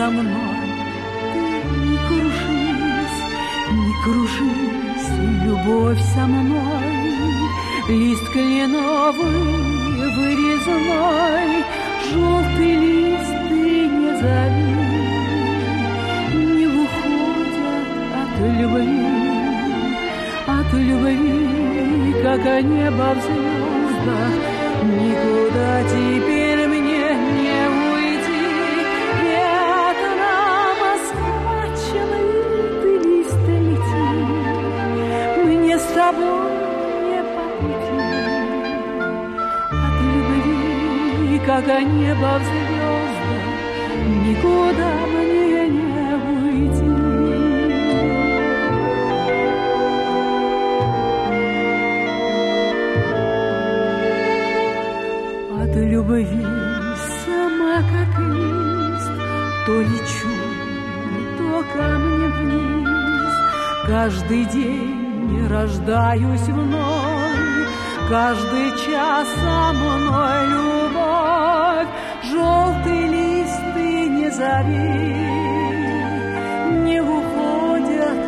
со мной, ты не кружись, не кружись, любовь со мной. Лист кленовый, вырезной, желтый лист ты не зови, не уходят от любви, как небо в звездах, никуда теперь мне не уйти. Ветром схваченный ты лист лети, мне с тобой не по пути. От любви, как небо в звездах, никуда мне не уйти. Любви сама как лист, то лечу, то камнем вниз. Каждый день рождаюсь вновь, каждый час со мной любовь. Желтый лист ты не зови, не уходят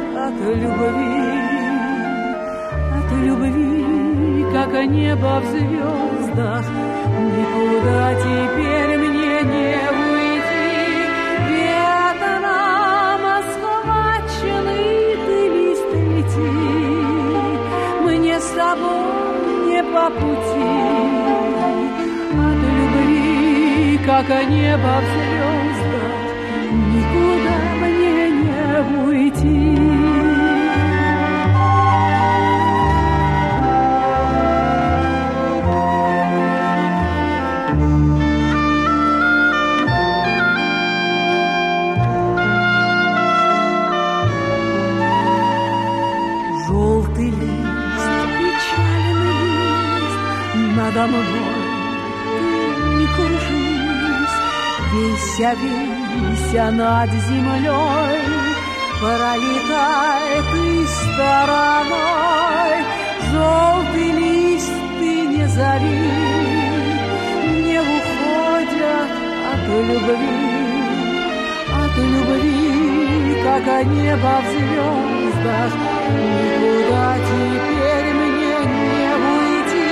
от любви, как небо в звездах. Никуда теперь мне не уйти. Ветром схваченный ты лист лети, мне с тобой не по пути. От любви, как небо в звездах, никуда мне не уйти. Надо мной ты не кружись, вися над землей, пролетай ты стороной. Желтый лист ты не зови, не уходят от любви, как небо в звездах, никуда теперь мне не уйти.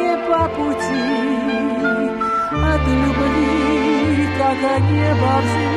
Пути от любви, как небо в звездах.